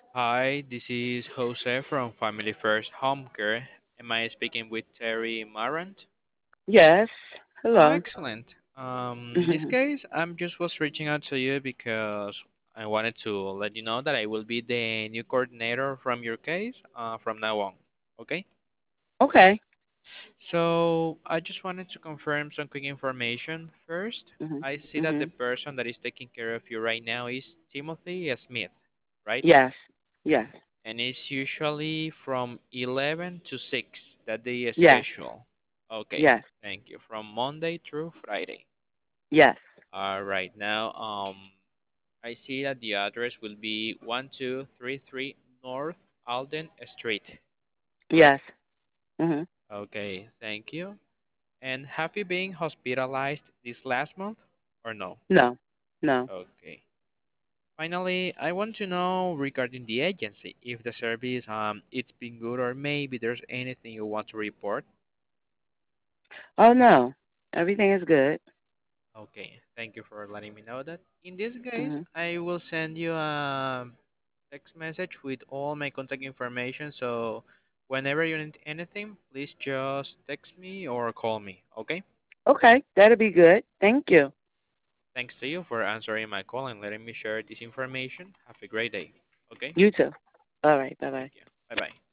Hi, this is Jose from Family First Home Care. Am I speaking with Terry Marant? Yes. Oh, Hello. excellent. In this Mhm. case, I'm just was reaching out to you because I wanted to let you know that I will be the new coordinator from your case from now on. Okay? Okay. So I just wanted to confirm some quick information first. Mhm. I see that the Mhm. person that is taking care of you right now is Timothy Smith, right? Yes. Yes. And it's usually from 11 to 6 that they Yes. schedule. Okay, Yes. thank you. From Monday through Friday. Yes. All right, now I see that the address will be 1233 North Alden Street, correct? Yes. Mhm. Okay, thank you. And have you been hospitalized this last month or no? No. No. Okay. Finally, I want to know regarding the agency, if the service it's been good or maybe there's anything you want to report. Oh no. Everything is good. Okay, thank you for letting me know that. In this case, Mhm. I will send you a text message with all my contact information. So whenever you need anything, please just text me or call me. Okay? Okay. That'll be good. Thank you. Thanks to you for answering my call and letting me share this information. Have a great day. Okay? You too. All right. Bye Thank bye. you. Bye bye.